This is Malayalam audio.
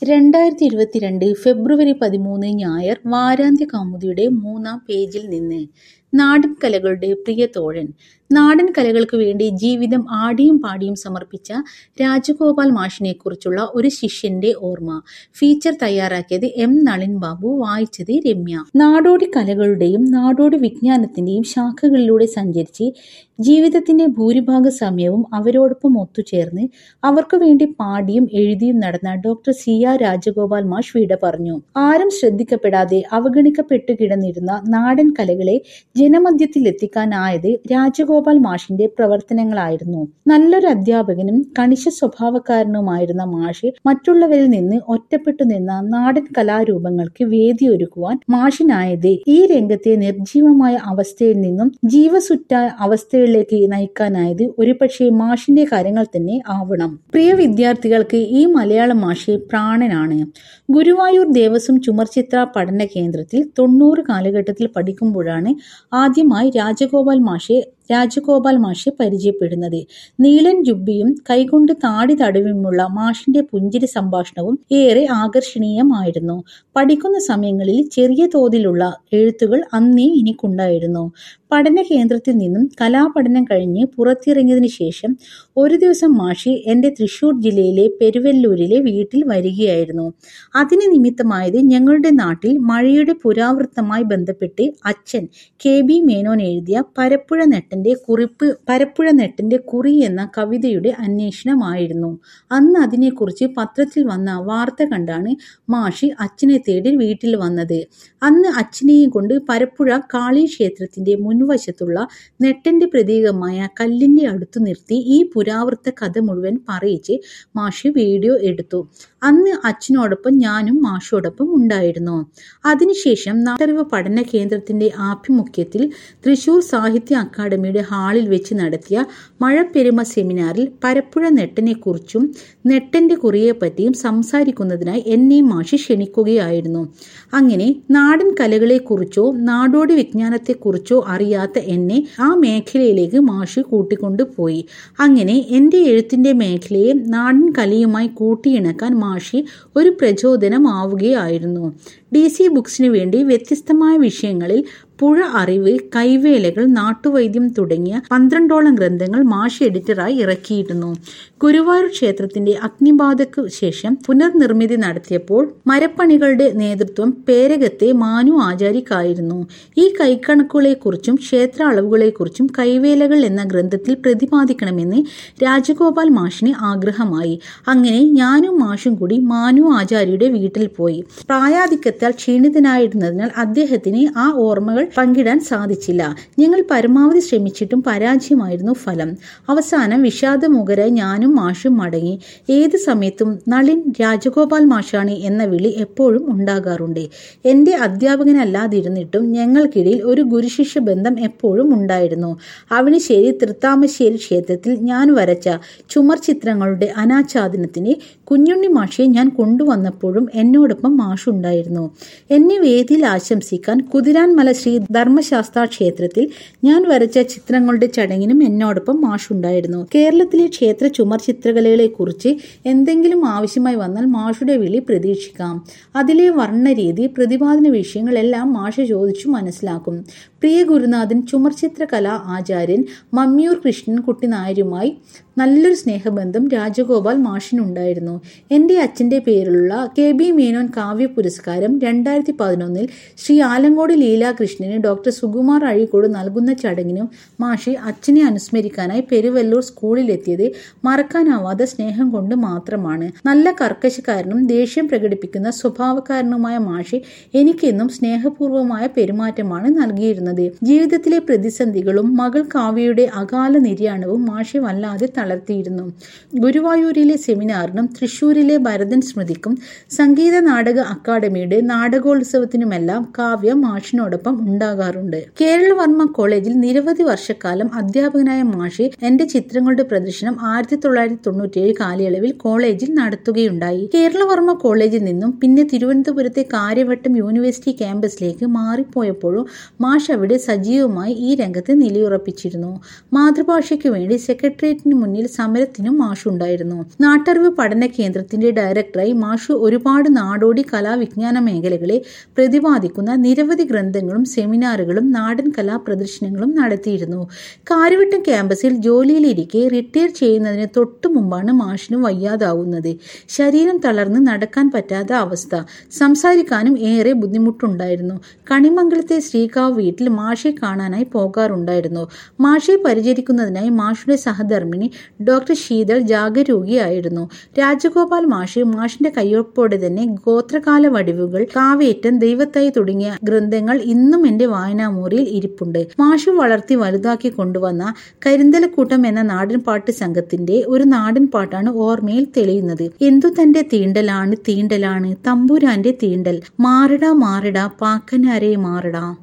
2022 ഫെബ്രുവരി 13 ഞായർ വാരാന്ത്യ കൗമുദിയുടെ 3-ാം പേജിൽ നിന്ന്. നാടൻ കലകളുടെ പ്രിയ തോഴൻ. നാടൻ കലകൾക്ക് വേണ്ടി ജീവിതം ആടിയും പാടിയും സമർപ്പിച്ച രാജഗോപാൽ മാഷിനെക്കുറിച്ചുള്ള ഒരു ശിഷ്യന്റെ ഓർമ്മ. ഫീച്ചർ തയ്യാറാക്കിയത് എം. നളിൻ ബാബു, വായിച്ചത് രമ്യ. നാടോടി കലകളുടെയും നാടോടി വിജ്ഞാനത്തിന്റെയും ശാഖകളിലൂടെ സഞ്ചരിച്ച് ജീവിതത്തിന്റെ ഭൂരിഭാഗ സമയവും അവരോടൊപ്പം ഒത്തുചേർന്ന് അവർക്കു വേണ്ടി പാടിയും എഴുതിയും നടന്ന ഡോക്ടർ സി ആർ രാജഗോപാൽ മാഷ് വിട പറഞ്ഞു. ആരും ശ്രദ്ധിക്കപ്പെടാതെ അവഗണിക്കപ്പെട്ടു കിടന്നിരുന്ന നാടൻ കലകളെ ജനമധ്യത്തിലെത്തിക്കാനായത് രാജഗോപാൽ മാഷിന്റെ പ്രവർത്തനങ്ങളായിരുന്നു. നല്ലൊരു അധ്യാപകനും കണിശ സ്വഭാവക്കാരനുമായിരുന്ന മാഷ് മറ്റുള്ളവരിൽ നിന്ന് ഒറ്റപ്പെട്ടു നിന്ന നാടൻ കലാരൂപങ്ങൾക്ക് വേദിയൊരുക്കുവാൻ മാഷിനായത് ഈ രംഗത്തെ നിർജീവമായ അവസ്ഥയിൽ നിന്നും ജീവസുറ്റായ അവസ്ഥയിലേക്ക് നയിക്കാനായത് ഒരുപക്ഷെ മാഷിന്റെ കാര്യങ്ങൾ തന്നെ ആവണം. പ്രിയ വിദ്യാർത്ഥികൾക്ക് ഈ മലയാള മാഷ് പ്രാണനാണ്. ഗുരുവായൂർ ദേവസ്വം ചുമർചിത്ര പഠന കേന്ദ്രത്തിൽ 90 കാലഘട്ടത്തിൽ പഠിക്കുമ്പോഴാണ് ആദ്യമായി രാജഗോപാൽ മാഷെ പരിചയപ്പെടുന്നത്. നീളൻ ജുബ്ബയും കൈകൊണ്ട് താടി തടവിയുമുള്ള മാഷിന്റെ പുഞ്ചിരി സംഭാഷണവും ഏറെ ആകർഷണീയമായിരുന്നു. പഠിക്കുന്ന സമയങ്ങളിൽ ചെറിയ തോതിലുള്ള എഴുത്തുകൾ അന്നേ എനിക്കുണ്ടായിരുന്നു. പഠന കേന്ദ്രത്തിൽ നിന്നും കലാപഠനം കഴിഞ്ഞ് പുറത്തിറങ്ങിയതിനു ശേഷം ഒരു ദിവസം മാഷി എന്റെ തൃശൂർ ജില്ലയിലെ പെരുവല്ലൂരിലെ വീട്ടിൽ വരികയായിരുന്നു. അതിന് നിമിത്തമായത് ഞങ്ങളുടെ നാട്ടിൽ മഴയുടെ പുരാവൃത്തമായി ബന്ധപ്പെട്ട് അച്ഛൻ KB മേനോൻ എഴുതിയ പരപ്പുഴ നെട്ടന്റെ കുറി എന്ന കവിതയുടെ അന്വേഷണമായിരുന്നു. അന്ന് അതിനെക്കുറിച്ച് പത്രത്തിൽ വന്ന വാർത്ത കണ്ടാണ് മാഷി അച്ഛനെ തേടി വീട്ടിൽ വന്നത്. അന്ന് അച്ഛനെയും കൊണ്ട് പരപ്പുഴ കാളി ക്ഷേത്രത്തിന്റെ മുൻവശത്തുള്ള നെട്ടന്റെ പ്രതീകമായ കല്ലിന്റെ അടുത്തു നിർത്തി ഈ പുരാവൃത്ത കഥ മുഴുവൻ പറയിച്ച് മാഷി വീഡിയോ എടുത്തു. അന്ന് അച്ഛനോടൊപ്പം ഞാനും മാഷോടൊപ്പം ഉണ്ടായിരുന്നു. അതിനുശേഷം നാട്ടറിവ് പഠന കേന്ദ്രത്തിന്റെ ആഭിമുഖ്യത്തിൽ തൃശൂർ സാഹിത്യ അക്കാദമിയുടെ ഹാളിൽ വെച്ച് നടത്തിയ മഴപ്പെരുമ സെമിനാറിൽ പരപ്പുഴ നെട്ടനെക്കുറിച്ചും നെട്ടന്റെ കുറിയെപ്പറ്റിയും സംസാരിക്കുന്നതിനായി എന്നെ മാഷി ക്ഷണിക്കുകയായിരുന്നു. അങ്ങനെ നാടൻ കലകളെക്കുറിച്ചോ നാടോടി വിജ്ഞാനത്തെക്കുറിച്ചോ അറിയാത്ത എന്നെ ആ മേഖലയിലേക്ക് മാഷി കൂട്ടിക്കൊണ്ടുപോയി. അങ്ങനെ എന്റെ എഴുത്തിന്റെ മേഖലയെ നാടൻ കലയുമായി കൂട്ടിയിണക്കാൻ മാഷി ഒരു പ്രചോദനമാവുകയായിരുന്നു. DC ബുക്സിനു വേണ്ടി വ്യത്യസ്തമായ വിഷയങ്ങളിൽ പുഴ അറിവ്, കൈവേലകൾ, നാട്ടുവൈദ്യം തുടങ്ങിയ 12ഓളം ഗ്രന്ഥങ്ങൾ മാഷി എഡിറ്ററായി ഇറക്കിയിരുന്നു. ഗുരുവായൂർ ക്ഷേത്രത്തിന്റെ അഗ്നിബാധയ്ക്കു ശേഷം പുനർനിർമ്മിതി നടത്തിയപ്പോൾ മരപ്പണികളുടെ നേതൃത്വം പേരകത്തെ മാനു ആചാരിക്കായിരുന്നു. ഈ കൈക്കണക്കുകളെക്കുറിച്ചും ക്ഷേത്ര അളവുകളെക്കുറിച്ചും കൈവേലകൾ എന്ന ഗ്രന്ഥത്തിൽ പ്രതിപാദിക്കണമെന്ന് രാജഗോപാൽ മാഷിന് ആഗ്രഹമായി. അങ്ങനെ ഞാനും മാഷും കൂടി മാനു ആചാര്യയുടെ വീട്ടിൽ പോയി. പ്രായാധിക്യത്താൽ ക്ഷീണിതനായിരുന്നതിനാൽ അദ്ദേഹത്തിന് ആ ഓർമ്മകൾ പങ്കിടാൻ സാധിച്ചില്ല. ഞങ്ങൾ പരമാവധി ശ്രമിച്ചിട്ടും പരാജയമായിരുന്നു ഫലം. അവസാനം വിഷാദമുഖരായി ഞാനും മാഷും മടങ്ങി. ഏത് സമയത്തും നളിൻ രാജഗോപാൽ മാഷാണ് എന്ന വിളി എപ്പോഴും ഉണ്ടാകാറുണ്ട്. എന്റെ അധ്യാപകനല്ലാതിരുന്നിട്ടും ഞങ്ങൾക്കിടയിൽ ഒരു ഗുരുശിഷ്യ ബന്ധം എപ്പോഴും ഉണ്ടായിരുന്നു. അവനിശ്ശേരി തൃത്താമശ്ശേരി ക്ഷേത്രത്തിൽ ഞാൻ വരച്ച ചുമർ ചിത്രങ്ങളുടെ അനാച്ഛാദനത്തിന് കുഞ്ഞുണ്ണി മാഷെ ഞാൻ കൊണ്ടുവന്നപ്പോഴും എന്നോടൊപ്പം മാഷുണ്ടായിരുന്നു. എന്നെ വേദിയിൽ ആശംസിക്കാൻ കുതിരാൻമല ശ്രീ ധർമ്മശാസ്ത്ര ക്ഷേത്രത്തിൽ ഞാൻ വരച്ച ചിത്രങ്ങളുടെ ചടങ്ങിനും എന്നോടൊപ്പം മാഷുണ്ടായിരുന്നു. കേരളത്തിലെ ക്ഷേത്ര ചുമർ ചിത്രകലകളെ കുറിച്ച് എന്തെങ്കിലും ആവശ്യമായി വന്നാൽ മാഷുടെ വിളി പ്രതീക്ഷിക്കാം. അതിലെ വർണ്ണരീതി, പ്രതിപാദന വിഷയങ്ങളെല്ലാം മാഷ് ചോദിച്ചു മനസ്സിലാക്കും. പ്രിയ ഗുരുനാഥൻ ചുമർചിത്ര കലാ ആചാര്യൻ മമ്മിയൂർ കൃഷ്ണൻ കുട്ടി നായരുമായി നല്ലൊരു സ്നേഹബന്ധം രാജഗോപാൽ മാഷിനുണ്ടായിരുന്നു. എന്റെ അച്ഛന്റെ പേരിലുള്ള KB മേനോൻ കാവ്യ പുരസ്കാരം 2011 ശ്രീ ആലങ്കോട് ലീലാകൃഷ്ണന് ഡോക്ടർ സുകുമാർ അഴീക്കോട് നൽകുന്ന ചടങ്ങിനും മാഷി അച്ഛനെ അനുസ്മരിക്കാനായി പെരുവല്ലൂർ സ്കൂളിലെത്തിയത് മറക്കാനാവാത്ത സ്നേഹം കൊണ്ട് മാത്രമാണ്. നല്ല കർക്കശക്കാരനും ദേഷ്യം പ്രകടിപ്പിക്കുന്ന സ്വഭാവക്കാരനുമായ മാഷി എനിക്കെന്നും സ്നേഹപൂർവമായ പെരുമാറ്റമാണ് നൽകിയിരുന്നത്. ജീവിതത്തിലെ പ്രതിസന്ധികളും മകൾ കാവ്യയുടെ അകാല നിര്യാണവും മാഷി വല്ലാതെ തളർത്തിയിരുന്നു. ഗുരുവായൂരിലെ സെമിനാറിനും തൃശൂരിലെ ഭരതൻ സ്മൃതിക്കും സംഗീത നാടക അക്കാദമിയുടെ നാടകോത്സവത്തിനുമെല്ലാം കാവ്യ മാഷിനോടൊപ്പം ഉണ്ടാകാറുണ്ട്. കേരളവർമ്മ കോളേജിൽ നിരവധി വർഷക്കാലം അധ്യാപകനായ മാഷി എന്റെ ചിത്രങ്ങളുടെ പ്രദർശനം 1997 കാലയളവിൽ കോളേജിൽ നടത്തുകയുണ്ടായി. കേരളവർമ്മ കോളേജിൽ നിന്നും പിന്നെ തിരുവനന്തപുരത്തെ കാര്യവട്ടം യൂണിവേഴ്സിറ്റി ക്യാമ്പസിലേക്ക് മാറിപ്പോയപ്പോഴും മാഷ് അവിടെ സജീവമായി ഈ രംഗത്ത് നിലയുറപ്പിച്ചിരുന്നു. മാതൃഭാഷയ്ക്കു വേണ്ടി സെക്രട്ടേറിയറ്റിന് മുന്നിൽ മുന്നിൽ സമരത്തിനും മാഷുണ്ടായിരുന്നു. നാട്ടറിവ് പഠന കേന്ദ്രത്തിന്റെ ഡയറക്ടറായി മാഷു ഒരുപാട് നാടോടി കലാവിജ്ഞാന മേഖലകളെ പ്രതിപാദിക്കുന്ന നിരവധി ഗ്രന്ഥങ്ങളും സെമിനാറുകളും നാടൻ കലാ പ്രദർശനങ്ങളും നടത്തിയിരുന്നു. കാര്യവട്ടം ക്യാമ്പസിൽ ജോലിയിലിരിക്കെ റിട്ടയർ ചെയ്യുന്നതിന് തൊട്ടു മുമ്പാണ് മാഷിന് വയ്യാതാവുന്നത്. ശരീരം തളർന്ന് നടക്കാൻ പറ്റാത്ത അവസ്ഥ, സംസാരിക്കാനും ഏറെ ബുദ്ധിമുട്ടുണ്ടായിരുന്നു. കണിമംഗലത്തെ ശ്രീകാവ് വീട്ടിൽ മാഷെ കാണാനായി പോകാറുണ്ടായിരുന്നു. മാഷെ പരിചരിക്കുന്നതിനായി മാഷുടെ സഹധർമ്മിണി ഡോക്ടർ ശീതൾ ജാഗരൂകിയായിരുന്നു. രാജഗോപാൽ മാഷിന്റെ കയ്യൊപ്പോടെ തന്നെ ഗോത്രകാല വടിവുകൾ, കാവേറ്റം, ദൈവത്തായി തുടങ്ങിയ ഗ്രന്ഥങ്ങൾ ഇന്നും എന്റെ വായനാമുറിയിൽ ഇരിപ്പുണ്ട്. മാഷു വളർത്തി വലുതാക്കി കൊണ്ടുവന്ന കരിന്തലക്കൂട്ടം എന്ന നാടൻ പാട്ട് സംഘത്തിന്റെ ഒരു നാടൻ പാട്ടാണ് ഓർമ്മയിൽ തെളിയുന്നത്. എന്തു തന്റെ തീണ്ടലാണ് തീണ്ടലാണ് തമ്പുരാന്റെ തീണ്ടൽ, മാറടാ മാറടാ പാക്കനാരെ മാറടാ.